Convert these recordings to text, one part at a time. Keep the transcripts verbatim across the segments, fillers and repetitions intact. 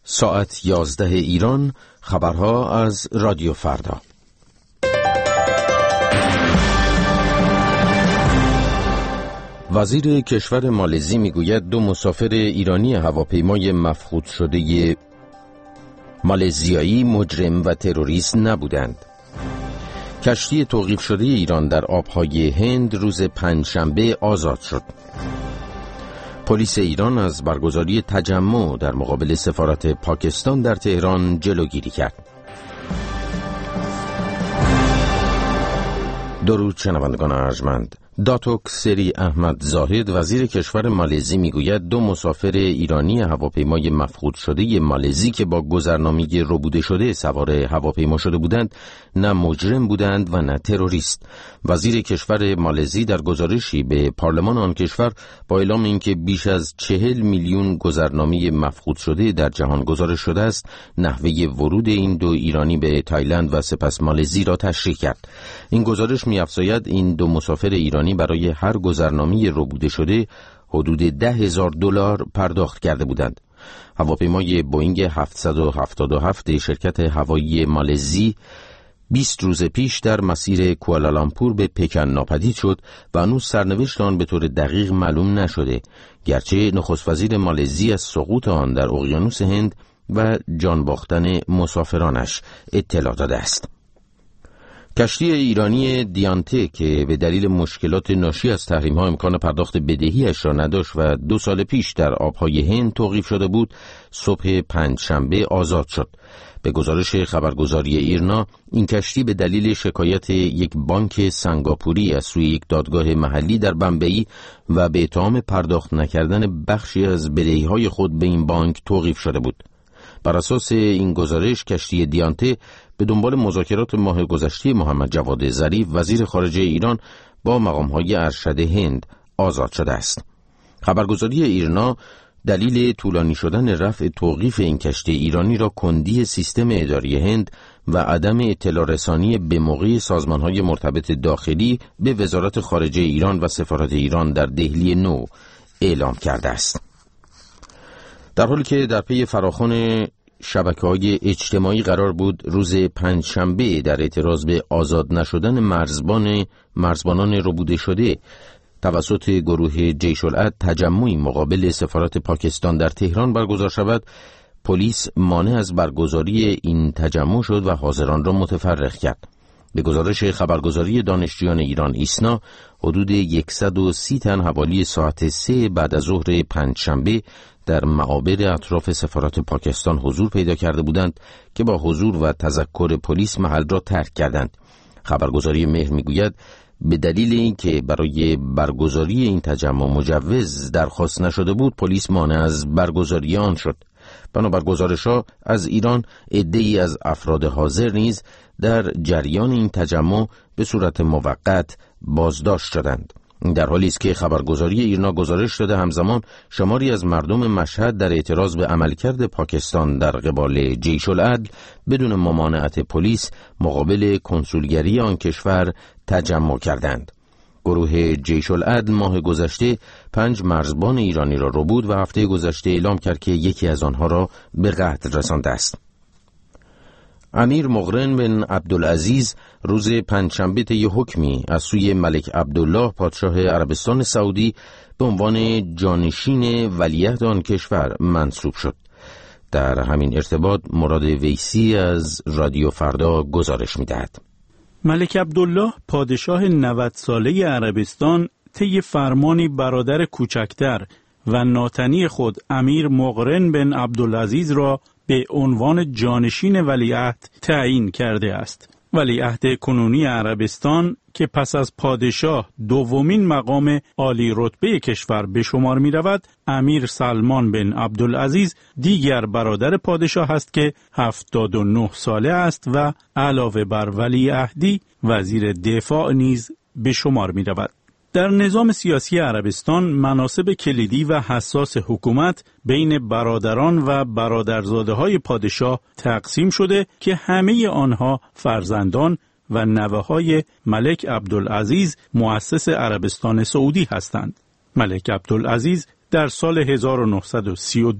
ساعت یازده ایران، خبرها از رادیو فردا. وزیر کشور مالزی میگوید دو مسافر ایرانی هواپیمای مفقود شده مالزیایی مجرم و تروریست نبودند. کشتی توقیف شده ایران در آبهای هند روز پنجشنبه آزاد شد. پلیس ایران از برگزاری تجمع در مقابل سفارت پاکستان در تهران جلوگیری کرد. درود شنوندگان ارجمند. داتوک سری احمد زاهد وزیر کشور مالزی میگوید دو مسافر ایرانی هواپیمای مفقود شده مالزی که با گذرنامه ربوده شده سوار هواپیما شده بودند نه مجرم بودند و نه تروریست. وزیر کشور مالزی در گزارشی به پارلمان آن کشور با اعلام اینکه بیش از چهل میلیون گذرنامه مفقود شده در جهان گزارش شده است، نحوه ورود این دو ایرانی به تایلند و سپس مالزی را تشریح کرد. این گزارش می‌افزاید این دو مسافر ایرانی برای هر گذرنامه ربوده شده حدود ده هزار دلار پرداخت کرده بودند. هواپیمای بوئینگ هفتصد و هفتاد و هفت شرکت هوایی مالزی بیست روز پیش در مسیر کوالالامپور به پکن ناپدید شد و هنوز سرنوشت آن به طور دقیق معلوم نشده، گرچه نخست وزیر مالزی از سقوط آن در اقیانوس هند و جان باختن مسافرانش اطلاع داده است. کشتی ایرانی دیانته که به دلیل مشکلات ناشی از تحریم‌ها امکان پرداخت بدهی‌اش را نداشت و دو سال پیش در آبهای هند توقیف شده بود، صبح پنجشنبه آزاد شد. به گزارش خبرگزاری ایرنا، این کشتی به دلیل شکایت یک بانک سنگاپوری از سوی یک دادگاه محلی در بمبئی و به اتهام پرداخت نکردن بخشی از بدهی‌های خود به این بانک توقیف شده بود. بر اساس این گزارش کشتی دیانته به دنبال مذاکرات ماه گذشته محمد جواد ظریف وزیر خارجه ایران با مقام‌های ارشد هند آزاد شده است. خبرگزاری ایرنا دلیل طولانی شدن رفع توقیف این کشتی ایرانی را کندی سیستم اداری هند و عدم اطلاع رسانی به موقع سازمان‌های مرتبط داخلی به وزارت خارجه ایران و سفارت ایران در دهلی نو اعلام کرده است. در حالی که در پی فراخوان شبکه‌های اجتماعی قرار بود روز پنجشنبه در اعتراض به آزاد نشدن مرزبان مرزبانان ربوده شده توسط گروه جیش العدل تجمعی مقابل سفارت پاکستان در تهران برگزار شود، پلیس مانع از برگزاری این تجمع شد و حاضران را متفرق کرد. به گزارش خبرگزاری دانشجویان ایران ایسنا، حدود صد و سی تن حوالی ساعت سه بعد از ظهر پنجشنبه در معابر اطراف سفارت پاکستان حضور پیدا کرده بودند که با حضور و تذکر پلیس محل را ترک کردند. خبرگزاری مهر میگوید به دلیل اینکه برای برگزاری این تجمع مجوز درخواست نشده بود، پلیس مانع از برگزاری آن شد. بنابر گزارش‌ها از ایران عده‌ای از افراد حاضر نیز در جریان این تجمع به صورت موقت بازداشت شدند. در حالی است که خبرگزاری ایرنا گزارش داده همزمان شماری از مردم مشهد در اعتراض به عملکرد پاکستان در قبال جیش العدل بدون ممانعت پلیس مقابل کنسولگری آن کشور تجمع کردند. گروه جیش العدل ماه گذشته پنج مرزبان ایرانی را ربود و هفته گذشته اعلام کرد که یکی از آنها را به قتل رسانده است. امیر مقرن بن عبدالعزیز روز پنجشنبه طی حکمی از سوی ملک عبدالله پادشاه عربستان سعودی به عنوان جانشین ولیعهد آن کشور منصوب شد. در همین ارتباط مراد ویسی از رادیو فردا گزارش می‌دهد. ملک عبدالله پادشاه نود ساله عربستان طی فرمانی برادر کوچکتر و ناتنی خود امیر مقرن بن عبدالعزیز را به عنوان جانشین ولیعهد تعیین کرده است. ولیعهد کنونی عربستان که پس از پادشاه دومین مقام عالی رتبه کشور به شمار می رود، امیر سلمان بن عبدالعزیز دیگر برادر پادشاه است که هفتاد و نه ساله است و علاوه بر ولیعهدی وزیر دفاع نیز به شمار می رود. در نظام سیاسی عربستان مناصب کلیدی و حساس حکومت بین برادران و برادرزاده های پادشاه تقسیم شده که همه آنها فرزندان و نوه های ملک عبدالعزیز مؤسس عربستان سعودی هستند. ملک عبدالعزیز در سال هزار و نهصد و سی و دو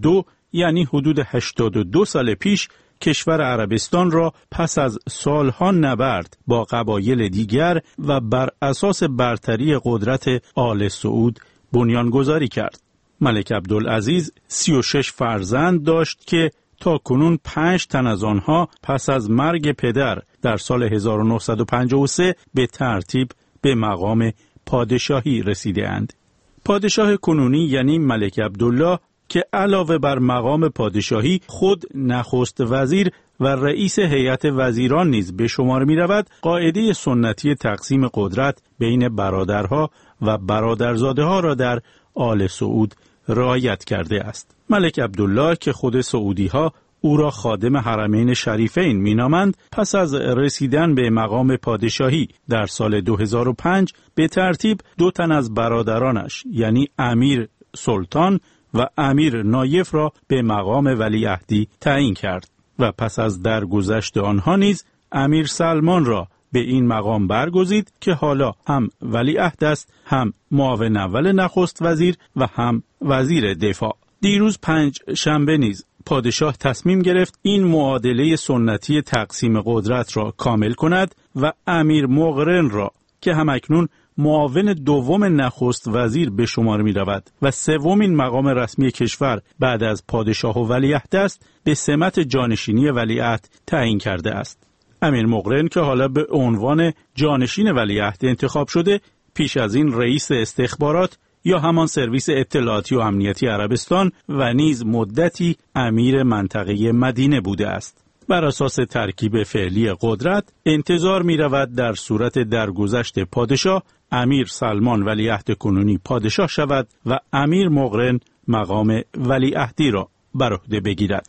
یعنی حدود هشتاد و دو سال پیش کشور عربستان را پس از سالها نبرد با قبایل دیگر و بر اساس برتری قدرت آل سعود بنیانگذاری کرد. ملک عبدالعزیز سی و شش فرزند داشت که تا کنون پنج تن از آنها پس از مرگ پدر در سال هزار و نهصد و پنجاه و سه به ترتیب به مقام پادشاهی رسیده اند. پادشاه کنونی یعنی ملک عبدالله که علاوه بر مقام پادشاهی خود نخست وزیر و رئیس هیئت وزیران نیز به شمار می رود، قاعده سنتی تقسیم قدرت بین برادرها و برادرزاده ها را در آل سعود رعایت کرده است. ملک عبدالله که خود سعودی ها او را خادم حرمین شریفین می نامند، پس از رسیدن به مقام پادشاهی در سال دو هزار و پنج به ترتیب دو تن از برادرانش یعنی امیر سلطان و امیر نایف را به مقام ولیعهدی تعیین کرد و پس از درگذشت آنها نیز امیر سلمان را به این مقام برگزید که حالا هم ولیعهد است، هم معاون اول نخست وزیر و هم وزیر دفاع. دیروز پنج شنبه نیز پادشاه تصمیم گرفت این معادله سنتی تقسیم قدرت را کامل کند و امیر مقرن را که همکنون معاون دوم نخست وزیر به شمار می رود و سومین مقام رسمی کشور بعد از پادشاه و ولیعهد است، به سمت جانشینی ولیعهد تعیین کرده است. امیر مقرن که حالا به عنوان جانشین ولیعهد انتخاب شده، پیش از این رئیس استخبارات یا همان سرویس اطلاعاتی و امنیتی عربستان و نیز مدتی امیر منطقه مدینه بوده است. بر اساس ترکیب فعلی قدرت انتظار می رود در صورت درگذشت پادشاه امیر سلمان ولیعهد کنونی پادشاه شود و امیر مقرن مقام ولیعهدی را بر عهده بگیرد.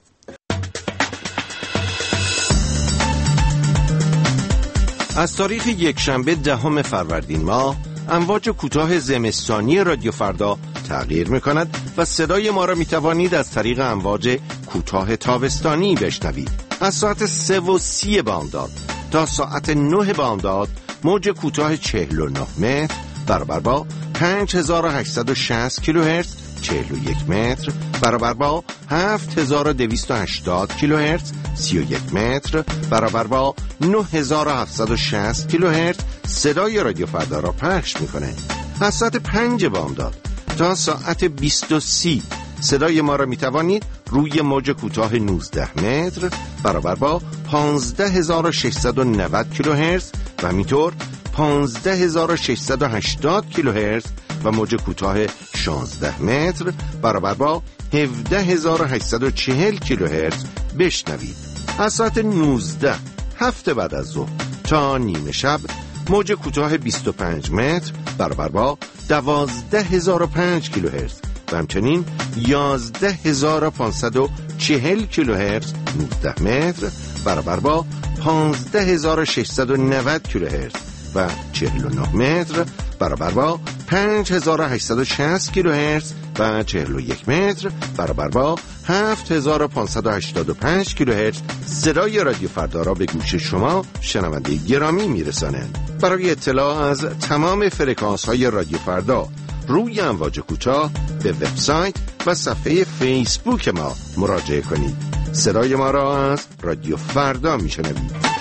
از تاریخ یکشنبه دهم فروردین ماه امواج کوتاه زمستانی رادیو فردا تغییر می‌کند و صدای ما را می‌توانید از طریق امواج کوتاه تابستانی بشنوید. از ساعت سه و سی بامداد تا ساعت نه بامداد موج کوتاه چهل و نه متر برابر با پنج هزار و هشتصد و شصت کیلوهرتز چهل و یک متر برابر با هفت هزار و دویست و هشتاد کیلوهرتز سی و یک متر برابر با نه هزار و هفتصد و شصت کیلوهرتز صدای رادیو فردا را پخش می‌کنه. از ساعت پنج بامداد تا ساعت بیست و سی صدای ما را می‌توانید روی موج کوتاه نوزده متر برابر با پانزده هزار و ششصد و نود کیلوهرتز و همینطور پانزده هزار و ششصد و هشتاد کیلوهرتز و موج کوتاه شانزده متر برابر با هفده هزار و هشتصد و چهل کیلوهرتز بشنوید. از ساعت نوزده هفته بعد از ظهر تا نیمه شب موج کوتاه بیست و پنج متر برابر با دوازده هزار و پنج کیلوهرتز و همچنین یازده هزار و پانصد و چهل کیلوهرتز نوزده متر برابر با پانزده هزار و ششصد و نود کیلوهرتز و چهل و نه متر برابر با پنج هزار و هشتصد و شصت کیلوهرتز و چهل و یک متر برابر با هفت هزار و پانصد و هشتاد و پنج کیلوهرتز صدای رادیو فردا را به گوش شما شنونده گرامی میرسانند. برای اطلاع از تمام فرکانس های رادیو فردا روی امواج کوتاه به وبسایت و صفحه فیسبوک ما مراجعه کنید. صدای ما را از رادیو فردا میشنوید.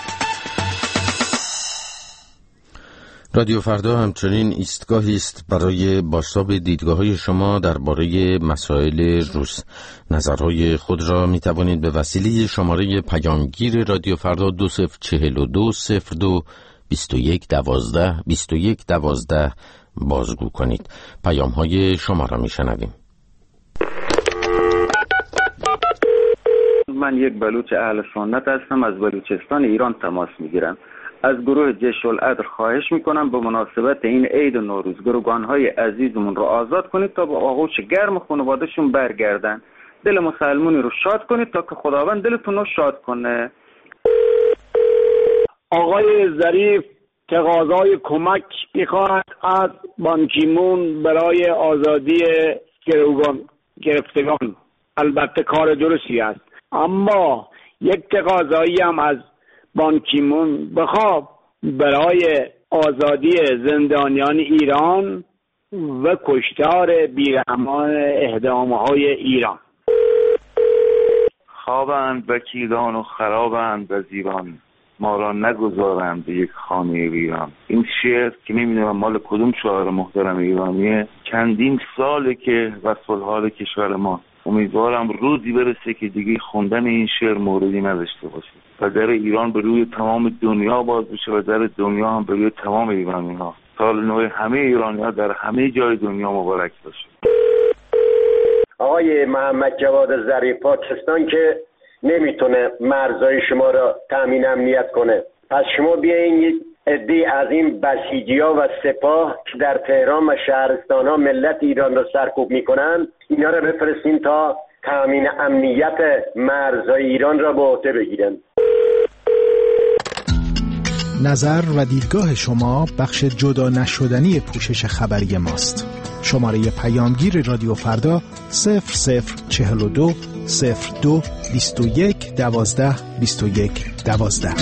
رادیو فردا همچنین ایستگاهی است برای بازتاب دیدگاه‌های شما درباره مسائل روز. نظرهای خود را می توانید به وسیله شماره پیامگیر رادیو فردا دو صفر چهل و دو صفر دو بیست و یک دوازده بیست و یک دوازده بازگو کنید. پیام‌های شما را می‌شنویم. من یک بلوچ اهل سنت هستم، از بلوچستان ایران تماس میگیرم. از گروه جیش العدل خواهش میکنم به مناسبت این عید نوروز گروگانهای عزیزمون رو آزاد کنید تا به آغوش گرم خانواده‌شون برگردن. دل مسلمونی رو شاد کنید تا که خداوند دلتون رو شاد کنه. آقای ظریف تقاضای کمک میخواهد از بان کی مون برای آزادی گروگان گرفتگان. البته کار درستی است، اما یک تقاضایی هم از بان کی مون بخواب برای آزادی زندانیان ایران و کشتار بیرحمان اعدام‌های ایران. خوابند وکیلان و خرابند از ایران، ما را نگذارند به یک خانه ویران. این شعر که نمیدونم مال کدوم شاعر محترم ایرانیه، چندین ساله که وصف الحال کشور ما. امیدوارم روزی برسه که دیگه خوندن این شعر موردی نداشته باشه و در ایران به روی تمام دنیا باز بشه و در دنیا هم به روی تمام ایرانی ها. سال نو همه ایرانی ها در همه جای دنیا مبارک باشه. آقای محمد جواد ظریف، پاکستان که نمیتونه مرزهای شما را تامین امنیت کنه، پس شما بیاین یک عده از این بسیجی‌ها و سپاه که در تهران و شهرستان‌ها ملت ایران را سرکوب میکنن، اینا را بفرستین تا تامین امنیت مرزهای ایران را به عهده بگیرن. نظر و دیدگاه شما بخش جدا نشدنی پوشش خبری ماست. شماره پیامگیر رادیو فردا صفر صفر چهل و دو صفر دو بیست و یک دوازده بیست و یک دوازده.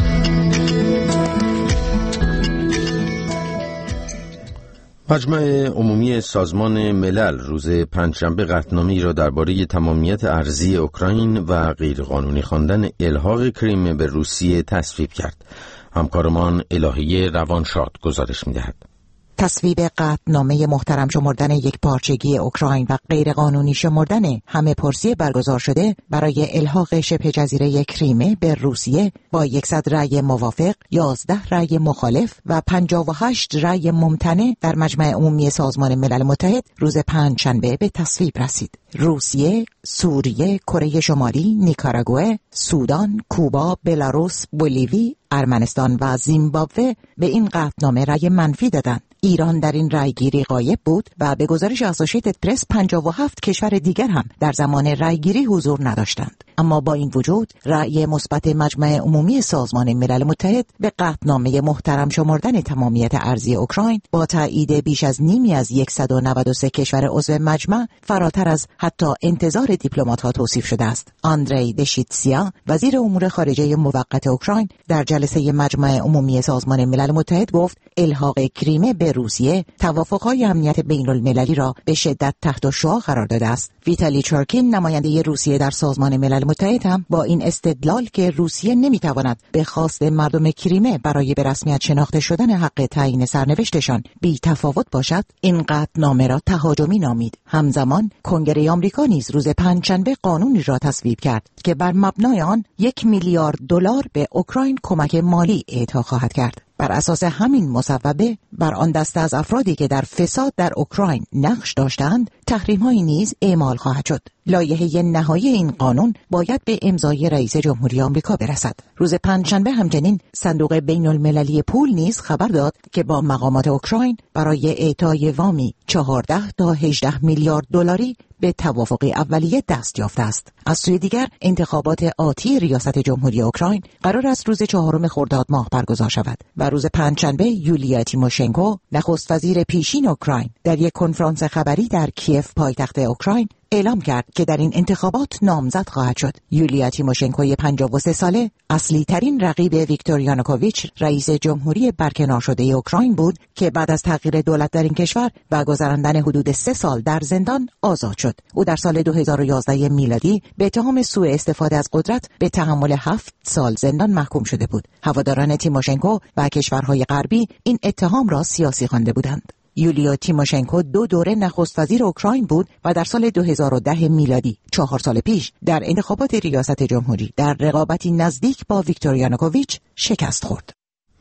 مجمع عمومی سازمان ملل روز پنجشنبه قطعنامه‌ای را درباره تمامیت ارضی اوکراین و غیرقانونی خواندن الحاق کریم به روسیه تصویب کرد. همکارمان الهیه روانشاد گزارش می‌دهد. تصویب قطعنامه محترم شمردن یک پارچگی اوکراین و غیرقانونی شمردن همه پرسی برگزار شده برای الحاق شبه جزیره کریمه به روسیه با صد رأی موافق، یازده رأی مخالف و پنجاه و هشت رأی ممتنع در مجمع عمومی سازمان ملل متحد روز پنجشنبه به تصویب رسید. روسیه، سوریه، کره شمالی، نیکاراگوئه، سودان، کوبا، بلاروس، بولیوی، ارمنستان و زیمبابوه به این قطعنامه رأی منفی دادند. ایران در این رأیگیری غایب بود و به گزارش اسوسییتد پرس پنجاه و هفت کشور دیگر هم در زمان رأیگیری حضور نداشتند. اما با این وجود رأی مثبت مجمع عمومی سازمان ملل متحد به قطعنامه محترم شمردن تمامیت ارضی اوکراین با تایید بیش از نیمی از صد و نود و سه کشور عضو مجمع فراتر از حتی انتظار دیپلمات‌ها توصیف شده است. آندری دشیتسیا، وزیر امور خارجه موقت اوکراین، در جلسه مجمع عمومی سازمان ملل متحد گفت الحاق کریمه به روسیه توافق‌های امنیت بین‌المللی را به شدت تحت شعاع قرار داده است. ویتالی چرکین، نماینده روسیه در سازمان ملل متحد، هم با این استدلال که روسیه نمی‌تواند به خواست مردم کریمه برای به رسمیت شناخته شدن حق تعیین سرنوشتشان بی تفاوت باشد، این قطعنامه را تهاجمی نامید. همزمان کنگره آمریکا نیز روز پنجشنبه قانونی را تصویب کرد که بر مبنای آن یک میلیارد دلار به اوکراین کمک مالی اعطا خواهد کرد. بر اساس همین مصوبه بر آن دسته از افرادی که در فساد در اوکراین نقش داشتند تحریم‌هایی نیز اعمال خواهد شد. لایحه نهایی این قانون باید به امضای رئیس جمهوری آمریکا برسد. روز پنجشنبه همچنین صندوق بین‌المللی پول نیز خبر داد که با مقامات اوکراین برای اعطای وامی چهارده تا هجده میلیارد دلاری به توافقی اولیه دست یافته است. از سوی دیگر انتخابات آتی ریاست جمهوری اوکراین قرار است روز چهارم خرداد ماه برگزار شود و روز پنجشنبه یولیا تیموشنکو، نخست وزیر پیشین اوکراین، در یک کنفرانس خبری در کیف پایتخت اوکراین اعلام کرد که در این انتخابات نامزد خواهد شد. یولیا تیموشنکوی پنجاه و سه ساله اصلی ترین رقیب ویکتور یانوکوویچ رئیس جمهوری برکنار شده اوکراین بود که بعد از تغییر دولت در این کشور و گذراندن حدود سه سال در زندان آزاد شد. او در سال دو هزار و یازده میلادی به اتهام سوء استفاده از قدرت به تحمل هفت سال زندان محکوم شده بود. هواداران تیموشنکو و کشورهای غربی این اتهام را سیاسی خوانده بودند. یولیا تیموشنکو دو دوره نخست وزیر اوکراین بود و در سال دو هزار و ده میلادی، چهار سال پیش، در انتخابات ریاست جمهوری در رقابتی نزدیک با ویکتور یانوکوویچ شکست خورد.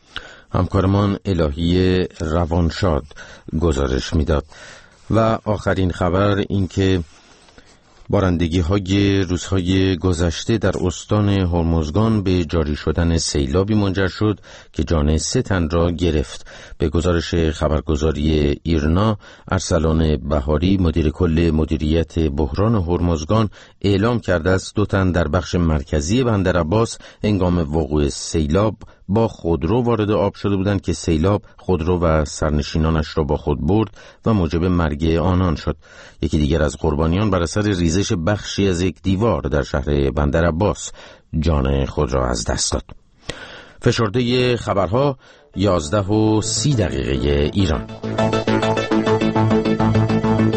همکارمان الهیه روانشاد گزارش میداد. و آخرین خبر این که بارندگی های روزهای گذشته در استان هرمزگان به جاری شدن سیلابی منجر شد که جان سه تن را گرفت. به گزارش خبرگزاری ایرنا، ارسلان بهاری، مدیر کل مدیریت بحران هرمزگان، اعلام کرده است دو تن در بخش مرکزی بندر عباس هنگام وقوع سیلاب با خودرو وارد آب شده بودند که سیلاب خودرو و سرنشینانش را با خود برد و موجب مرگ آنان شد. یکی دیگر از قربانیان بر اثر ریزش بخشی از یک دیوار در شهر بندر عباس جان خود را از دست داد. فشرده خبرها یازده و سی دقیقه ایران.